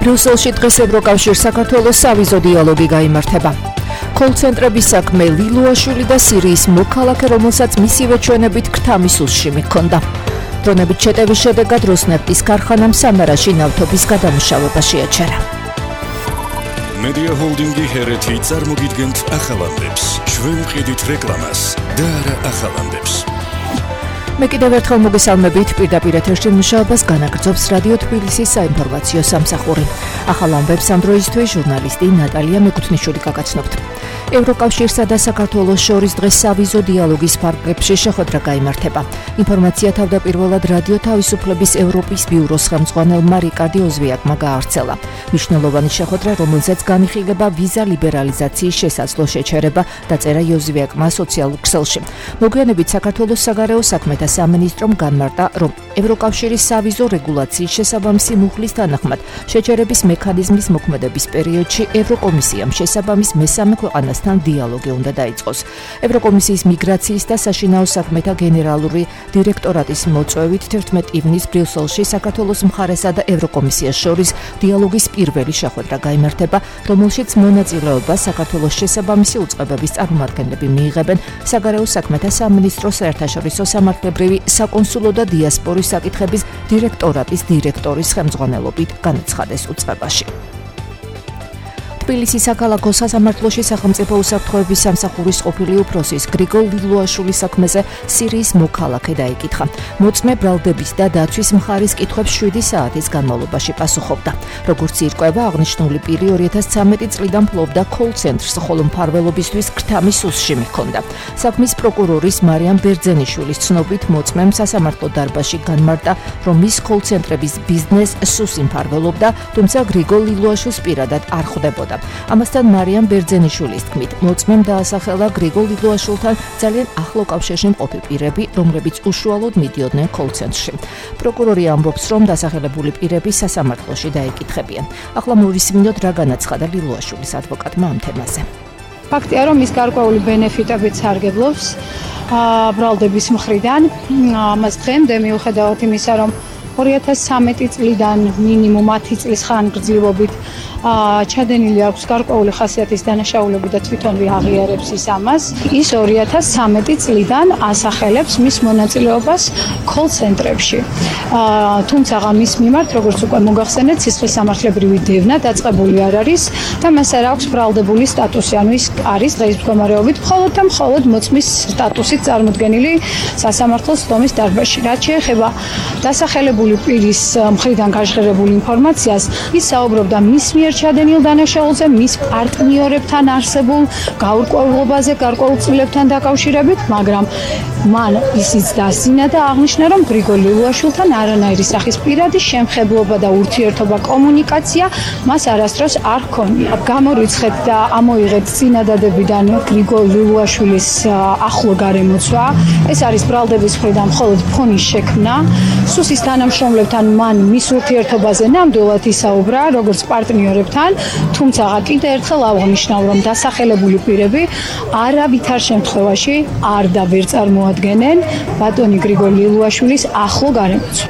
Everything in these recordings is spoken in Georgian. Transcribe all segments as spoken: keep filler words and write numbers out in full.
ბრიუსელში დღეს ევროკავშირ საქართველოს სავიზო დიალოგი გაიმართება. კოლ-ცენტრების საქმე ლილუაშვილი და სირიის მოქალაქე, რომელსაც მისივე ჩვენებით ქრთამისუსში მიჰქონდა. დრონებით შეტევის შედეგად როსნეფტის ქარხანამ სამარაში ნავთობის გადამუშავება შეაჩერა. მედია ჰოლდინგი ჰერეთი წარმოგიდგენთ ახალამდებს. ჩვენ ვყიდით რეკლამას და არა ახალამდებს. მე კიდევ ერთხელ მოგესალმებით, პირდაპირ ეთერში მუშაობას განაგრძობს რადიო თბილისის საინფორმაციო სამსახური. ახალ ამბებს ამ დროისთვის ჟურნალისტი ნატალია მეკუთვნიშვილი გაგაცნობთ. ევროკავშირსა და საქართველოს შორის დღეს სავიზო დიალოგის ფარგლებში შეხვედრა გაიმართება. ინფორმაცია თავდაპირველად რადიო თავისუფლების ევროპის ბიუროს ხელმძღვანელმა რიკარდი ოზვიაკმა გაავრცელა. მნიშვნელოვანი შეხვედრა, რომელზეც განიხილება ვიზა ლიბერალიზაციის შესაძლო შეჩერება, დაწერა ოზვიაკმა სოციალურ ქსელში. მოგვიანებით საქართველოს საგარეო საქმეთა სამინისტრომ განმარტა, რომ ევროკავშირის სავიზო რეგულაციის შესაბამისი მუხლის თანახმად შეჩერების მექანიზმის მოქმედების პერიოდში ევროკომისიამ შესაბამის მესამე ქვეყანასთან დიალოგი უნდა დაიწყოს. ევროკომისიის მიგრაციის და საშინაო საქმეთა გენერალური დირექტორატის მოწვევით თერთმეტი ივნისს ბრიუსელში საქართველოს მხარესა და ევროკომისიას შორის დიალოგის პირველი შეხვედრა გაიმართება, რომელშიც მონაწილეობას საქართველოს შესაბამისი უწყებების წარმომადგენლები მიიღებენ საგარეო საქმეთა სამინისტროს საერთაშორისო სამართლებრივი საკონსულო და დიასპორის საკითხების დირექტორატის დირექტორის ხელმძღვანელობით განაცხადეს უწყებაში. თბილისის საქალაქო სასამართლოში სახელმწიფო უსაფრთხოების სამსახურის ყოფილი უფროსის გრიგოლ ლილუაშვილის საქმეზე სირიის მოქალაქე დაიკითხა. მოწმე ბრალდების და დაცვის მხარის კითხვებს შვიდი საათის განმავლობაში პასუხობდა. როგორც ირკვევა, აღნიშნული პირი ორი ათას ცხრამეტი წლიდან ფლობდა კოლ-ცენტრს, ხოლო მფარველობისთვის ქრთამისუსში მიჰქონდა. საქმის პროკურორის მარიამ ბერძენიშვილის ცნობით, მოწმემ სასამართლო დარბაზში განმარტა, რომ მის კოლ-ცენტრების ბიზნეს სუსი მფარველობდა, თუმცა გრიგოლ ლილუაშვილს პირადად არ ხვდებოდა. ამასთან მარიამ ბერძენიშვილის თქმით, მოწმემ დაასახელა გრიგოლ ლილუაშვილთან ძალიან ახლო კავშირში მყოფი პირები, რომლებიც უშუალოდ მიდიოდნენ კოლ-ცენტრში. პროკურორი ამბობს, რომ დასახელებული პირები სასამართლოში დაეკითხებიან. ახლა მოვისმინოთ, რა განაცხადა ლილუაშვილის ადვოკატმა ამ თემაზე. ფაქტია, რომ ის გარკვეული ბენეფიტებით სარგებლობს ბრალდების მხრიდან. ამას დღემდე მიუხედავად იმისა, რომ ორი ათას ცხრამეტი წლიდან მინიმუმ ათი წლის ხანგრძლივობით ჩადენილი აქვს გარკვეული ხასიათის დანაშაულები და თვითონვე აღიარებს ის ამას. ის ორი ათას ცხრამეტი წლიდან ასახელებს მის მონაწილეობას კოლ-ცენტრებში. თუმცა მის მიმართ, როგორც უკვე მოგახსენეთ, სისხლის სამართლებრივი დევნა დაწყებული არ არის და მას არ აქვს ბრალდებული სტატუსი, ანუ ის არის დღის მდგომარეობით მხოლოდ და მხოლოდ მოწმის სტატუსით წარმოდგენილი სასამართლოს ლომის დარბაზში. რაც შეეხება დასახელებული პირის მხრიდან გაჟღერებულ ინფორმაციას, ის საუბრობდა მის მიერ ჩადენილ დანაშაულზე, მის პარტნიორებთან არსებულ გაურკვევლობაზე გარკვეულ წლებთან დაკავშირებით, მაგრამ მან ისიც დასძინა და აღნიშნა, რომ გრიგოლ ლილუაშვილთან არანაირი სახის პირადი შემხებლობა და ურთიერთობა, კომუნიკაცია მას არასდროს არ ჰქონია. გამორიცხეთ და ამოიღეთ წინადადებიდან გრიგოლ ლილუაშვილის ახლო გარემოცვა. ეს არის ბრალდების მხრიდან მხოლოდ ფონის შექმნა. სუსის თანამშრომლებთან მან მის ურთიერთობაზე ნამდვილად ისაუბრა, როგორც პარტნიორებთან, თუმცა კიდევ ერთხელ აღნიშნავ, რომ დასახელებული პირები არავითარ შემთხვევაში არ და ვერ წარმოადგენენ ბატონი გრიგოლ ლილუაშვილის ახლო გარემოცვას.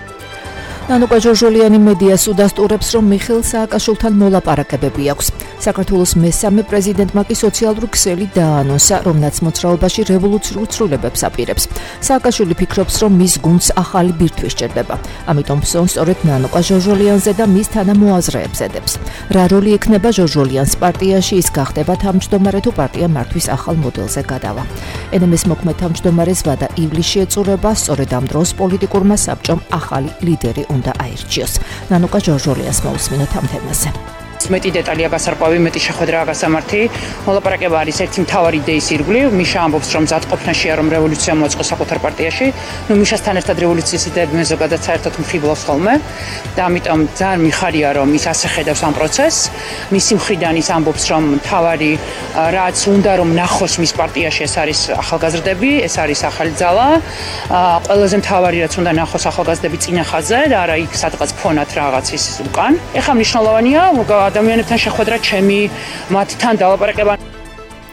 ნანუკა ჟორჟოლიანი მედიას უდასტურებს, რომ მიხეილ სააკაშვილთან მოლაპარაკებები აქვს. საქართველოს მესამე პრეზიდენტმა კი სოციალურ ქსელი დაანონსა, რომ ნაცმოძრაობაში რევოლუციურ ცვლილებებს აპირებს. სააკაშვილი ფიქრობს, რომ მის გუნდს ახალი ბირთვი სჭირდება. ამიტომ ფსონს სწორედ ნანუკა ჟორჟოლიანზე და მის თანამოაზრეებს ედებს. რა როლი ექნება ჟორჟოლიანს პარტიაში, ის გახდება თავმჯდომარე თუ პარტია მართვის ახალ მოდელზე გადავა. ენემეს მოქმედ თავმჯდომარეს ვადა ივლისში ეწურება, სწორედ ამ დროს პოლიტიკურმა საბჭომ ახალი ლიდერი უნდა აირჩიოს. ნანუკა ჟორჟოლიანს მოусმინოთ ამ თემაზე. მეტი დეტალია გასარკვევი, მეტი შეხვედრაა გასამართი. მოლაპარაკება არის ერთი მთავარი იდეის ირგვლივ. მიშა ამბობს, რომ მზადყოფნაშია, რომ რევოლუცია მოაწყოს საკუთარ პარტიაში. ნუ მიშასთან ერთად რევოლუციის იდეები მე ზოგადად საერთოდ მფრიბლავს ხოლმე და ამიტომ ძალიან მიხარია, რომ ის ასე ხედავს ამ პროცესს. მისი მხრიდან ის ამბობს, რომ მთავარი რაც უნდა რომ ნახოს მის პარტიაში, ეს არის ახალგაზრდები, ეს არის ახალი ძალა. ყველაზე მთავარი რაც უნდა ნახოს ახალგაზრდები წინა ხაზზე და არა იქ სადღაც ფონად რაღაცის უკან. ეხლა მნიშვნელოვანია ადამიანებთან შეხვედრა, ჩემი მათთან დალაპარაკება.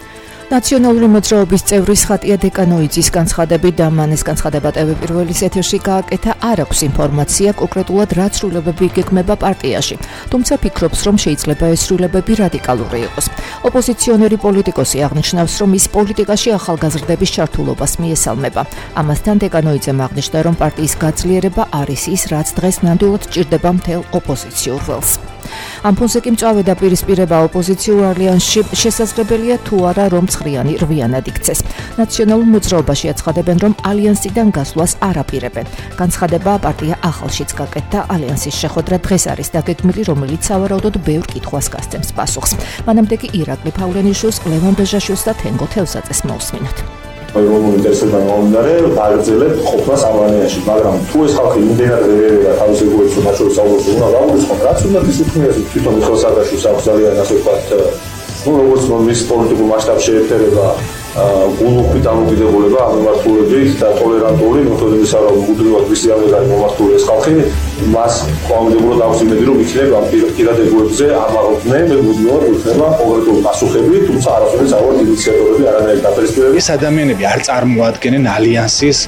ნაციონალური მოძრაობის წევრის ხატია დეკანოიძის განცხადები და მან ეს განცხადება ტევ პირველის ეთერში გააკეთა, არ აქვს ინფორმაცია კონკრეტულად რა ცვლილებები იგეგმება პარტიაში, თუმცა ფიქრობს, რომ შეიძლება ეს ცვლილებები რადიკალური იყოს. ოპოზიციონერი პოლიტიკოსი აღნიშნავს, რომ ის პოლიტიკაში ახალგაზრდების ჩართულობას მიესალმება. ამასთან დეკანოიძემ აღნიშნა, რომ პარტიის გაძლიერება არის ის, რაც დღეს ნამდვილად ჭირდება მთელ ოპოზიციურ ველს. ამ ფონზე კი მწვავე დაპირისპირება ოპოზიციურ ალიანსში შესაძლებელია თუ არა, რომ ცხრიანი რვიანად იქცეს. ნაციონალურ მოძრაობაში აცხადებენ, რომ ალიანსიდან გასვლას არ აპირებენ. განცხადება პარტია ახალშიც გაკეთდა, ალიანსის შეხვედრა დღეს არის დაგეგმილი, რომელიც სავარაუდოდ ბევრ კითხვას გასცემს პასუხს. მანამდე კი ირაკლი ფავლენიშვილს, ლევან ბეჟაშვილს და თენგო თევზაძეს მოусმინოთ. რომელი ინტერესებთან მომდინარე ვაგრძელებ ყოფნას ალიანსში, მაგრამ თუ ეს ხალხი იმდენად რეალია თავის ეგოებს უნაშოც საუბრობს, უნდა გავუწყოთ, რაც უნდა ის უქმნეს თვითონ მიხეილ სააკაშვილს აქვს ძალიან ასე ვთქვათ, ну როგორც მის პოლიტიკურ მასშტაბში შეერთება გულუხვი დამოკიდებულება ამ მიმართულებით და ტოლერანტული, მოხდა ისა რომ მუდმივად ვისიამდეგარი მომართული ეს ხალხი, მას კონკრეტულად აქვს იმედი რომ იქნება ამ პირად ეგოებზე ამაღლდნენ, მუდმივად იქნება კონკრეტული პასუხები, თუმცა არასოდეს არ ვართ ინიციატორები, არანაირი დაპირისპირება. ეს ადამიანები არ წარმოადგენენ ალიანსის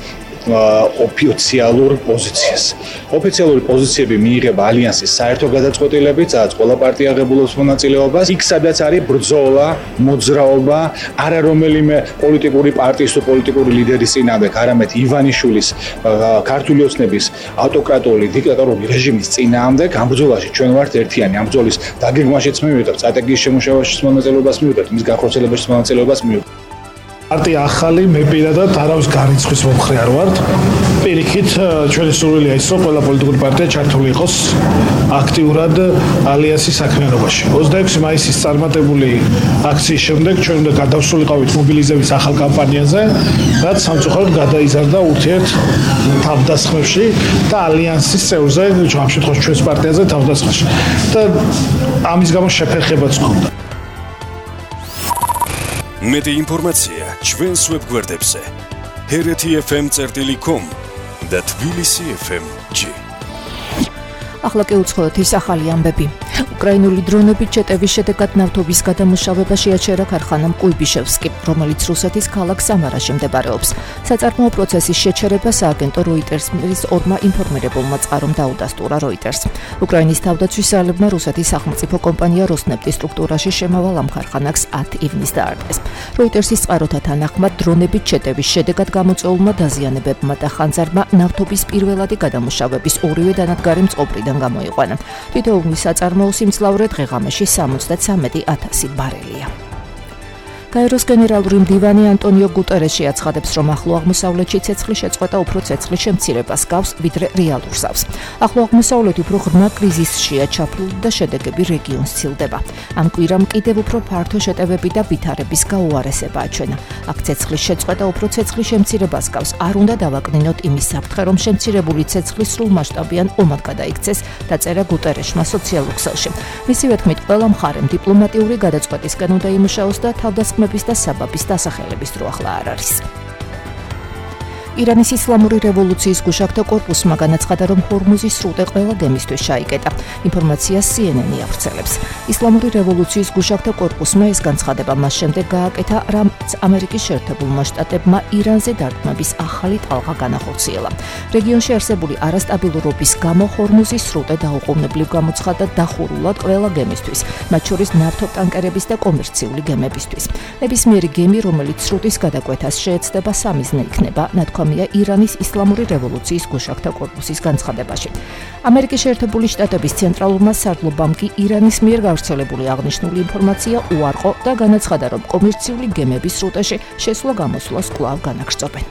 ოფიციალურ პოზიციას. ოფიციალური პოზიციები მიიღება ალიანსის საერთო გადაწყვეტილებით, სადაც ყველა პარტია ღებულობს მონაწილეობას. იქ სადაც არის ბრძოლა, მოძრაობა, არა რომელიმე პოლიტიკური პარტიის თუ პოლიტიკური ლიდერის წინააღმდეგ, არამედ ივანიშვილის ქართული ოცნების ავტოკრატიული დიქტატორული რეჟიმის წინააღმდეგ. ამ ბრძოლაში ჩვენ ვართ ერთიანი. ამ ბრძოლის დაგეგმვაშიც მივიღებთ, სტრატეგიის შემუშავებაშიც მონაწილეობას მივიღებთ, მის განხორციელებაშიც მონაწილეობას მივიღებთ. პარტია ახალი მე პირადად არავის განრიცხვის მომხრე არ ვარ. პირიქით ჩვენი სურვილია ის, რომ ყველა პოლიტიკური პარტია ჩართული იყოს აქტიურად ალიანსის საქმიანობაში. ოცდაექვსი მაისის წარმატებული აქციის შემდეგ ჩვენ უნდა გადავსულიყავით მობილიზების ახალ კამპანიაზე, რაც სამწუხაროდ გადაიზარდა ურთიერთ თავდასხმებში და ალიანსის წევრზე, ამ შემთხვევაში ჩვენს პარტიაზე თავდასხმაში. და ამის გამო შეფერხებაც გქონდა. მეტი ინფორმაცია ჩვენს ვებგვერდებზე ჰერეთი ეფ ემ წერტილი კომ და თბილისი ეფ ემ ჯი. ახლა კი უცხოეთ ის ახალი ამბები. უკრაინული დრონები ჩეტევის შედეგად ნავთობის გადამუშავება შეაჩერა ქარხანამ კუიბიშევსკი, რომელიც რუსეთის ქალაქ სამარაში მდებარეობს. საწარმოო პროცესის შეჩერება სააგენტო როიტერსის ორმა ინფორმირებულმა წყარომ დაუდასტურა როიტერს. უკრაინის თავდაცვის ძალებმა რუსეთის სახელმწიფო კომპანია როსნეფტის სტრუქტურაში შემავალ ამ ქარხანას ათი ივნის დაარტყეს. როიტერსის წყაროთა თანახმად დრონები ჩეტევის შედეგად გამოწვეულმა დაზიანებებმა და ხანძარმა ნავთობის პირველადი გადამუშავების ორივე დანადგარი მწყობრიდან გამოიყვანა. თითოეული საწარმოო სიმძლავრე დღეღამეში სამოცდათვრამეტი ათასი ბარელია. გაეროს გენერალური მდივანი ანტონიო გუტერეში აცხადებს, რომ ახლო აღმოსავლეთში ცეცხლის შეწყვეტა უფრო ცეცხლის შემცირებას გავს, ვიდრე რეალურ ზავს. ახლო აღმოსავლეთი უფრო ღრმა კრიზისშია ჩაფლული და შედეგები რეგიონს ცილდება. ამ კვირამ კიდევ უფრო ფართო შეტევები და ვითარების გაუარესება აჩვენა. აქ ცეცხლის შეწყვეტა უფრო ცეცხლის შემცირებას გავს. არ უნდა დავაკნინოთ იმის საფრთხე, რომ შემცირებული ცეცხლის სრულმასშტაბიან ომად გადაიქცეს, დაწერა გუტერეშმა სოციალურ ქსელში. მისივე თქმით, ყველა მხარემ დიპლომატიური გადაწყვეტისგან უნდა იმუშაოს და თავდასხმების და საბაბის დასახელების დრო ახლა არ არის. ირანის ისლამური რევოლუციის გუშაგთა კორპუსმა განაცხადა, რომ ჰორმუზის სრუტე ყველა გემისთვის ჩაიკეტა. ინფორმაციას სი ენ ენი ავრცელებს. ისლამური რევოლუციის გუშაგთა კორპუსმა ეს განცხადება მას შემდეგ გააკეთა, რაც ამერიკის შეერთებულმა შტატებმა ირანზე დარტყმების ახალი ტალღა განახორციელა. რეგიონში არსებული არასტაბილურობის გამო ჰორმუზის სრუტე დაუყოვნებლივ გამოცხადდა დახურულად ყველა გემისთვის, მათ შორის ნავთობტანკერების და კომერციული გემებისთვის. ნებისმიერი გემი, რომელიც სრუტის გადაკვეთას შეეცდება, სამიზნე იქნება, ნათქვამია ირანის ისლამური რევოლუციის გუშაგთა კორპუსის განცხადებაში. ამერიკის შეერთებული შტატების ცენტრალურმა სარდლობამ კი ირანის მიერ გავრცელებული აღნიშნული ინფორმაცია უარყო და განაცხადა, რომ კომერციული გემების სრუტეში შესვლა-გამოსვლას კვლავ განაგრძობენ.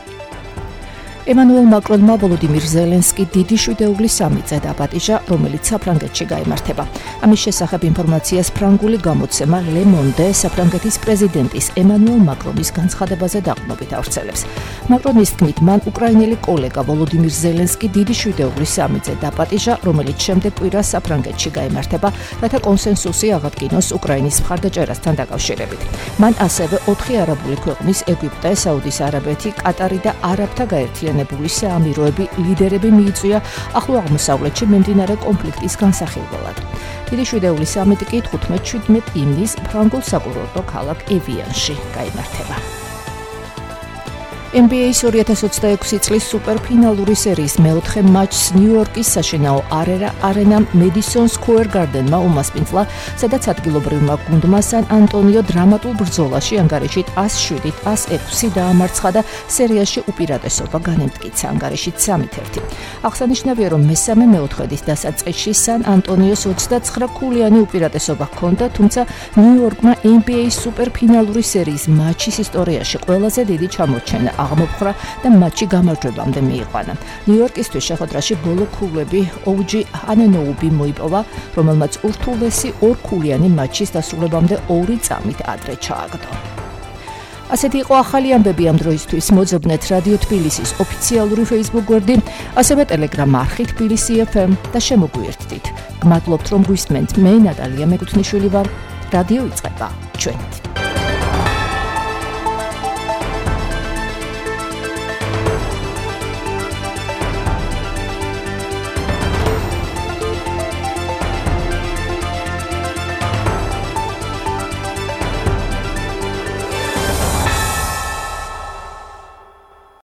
ემანუელ მაკრონმა ვოლოდიმირ ზელენსკი დიდი შვიდეულის სამიწე დაპატიჟა, რომელიც საფრანგეთში გაიმართება. ამის შესახებ ინფორმაციას ფრანგული გამოცემა Le Monde საფრანგეთის პრეზიდენტის ემანუელ მაკრონის განცხადებაზე დაყრდნობით ავრცელებს. მაკრონის თქმით, მან უკრაინელი კოლეგა ვოლოდიმირ ზელენსკი დიდი შვიდეულის სამიწე დაპატიჟა, რომელიც შემდეგ კვირას საფრანგეთში გაიმართება, რათა კონსენსუსი აღადგინოს უკრაინის მხარდაჭერასთან დაკავშირებით. მან ასევე ოთხი არაბული ქვეყნის ეგვიპტე, საუდის არაბეთი, კატარი და არაბთა გაერთიანება გაბატონებული საამიროები ლიდერები მიიწვია ახლო აღმოსავლეთში მიმდინარე კონფლიქტის განსახილველად. დიდი შვიდეული სამეტი კი თხუთმეტ შვიდმეტ ივნის ფრანგულ საკურორტო ქალაქ ევიანში გაიმართება. N B A-ის ორი ათას ოცდაექვსი წლის სუპერფინალური სერიის მეოთხე მატჩს ნიუ-იორკის საშინაო არენამ Madison Square Garden-მა უმასპინძლა, სადაც ადგილობრივმა გუნდმა სან ანტონიო დრამატულ ბრძოლაში ანგარიშით ას შვიდით ას ექვსი დაამარცხა და სერიაში უპირატესობა განემტკიცა ანგარიშით სამით ერთი. აღსანიშნავია, რომ მესამე მეოთხედის დასაწყისში სან ანტონიოს ოცდაცხრა ქულიანი უპირატესობა ჰქონდა, თუმცა ნიუ-იორკმა N B A-ის სუპერფინალური სერიის მატჩის ისტორიაში ყველაზე დიდი ჩამორჩენა აღმოფხრა და მატჩი გამარჯვებამდე მიიყვანა. ნიუ-იორკისთვის შეხვედრაში ბოლო ქულები O G Anunoby მოიპოვა, რომელმაც ურთულესი ორქულიანი მატჩის დასრულებამდე ორი წამით ადრე ჩააგდო. ასეთი იყო ახალი ამბები ამ დროისთვის. მოძებნეთ რადიო თბილისის ოფიციალური Facebook გვერდი, ასევე Telegram არხი თბილისი F M და შემოგვიერთდით. გმადლობთ, რომ გვისმენთ. მე ნატალია მეკუთვნიშვილი ვარ. რადიო იწყება ჩვენით.